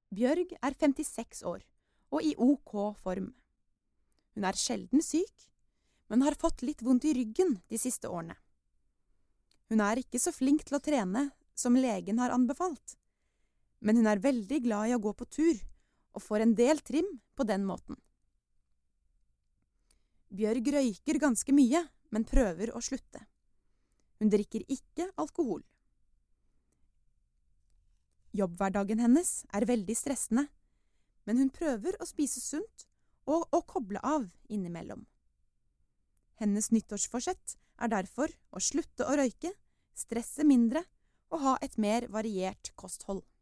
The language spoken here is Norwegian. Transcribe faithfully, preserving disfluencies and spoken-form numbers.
Bjørg er femtiseks år og i OK form. Hun er sjelden syk, men har fått litt vondt i ryggen de siste årene. Hun er ikke så flink til å trene som legen har anbefalt, men hun er veldig glad i å gå på tur og får en del trim på den måten. Bjørg røyker ganske mye, men prøver å slutte. Hun drikker ikke alkohol. Jobbhverdagen hennes er veldig stressende, men hun prøver å spise sunt og å koble av innimellom. Hennes nyttårsforsett er derfor å slutte å røyke, stresse mindre og ha et mer variert kosthold.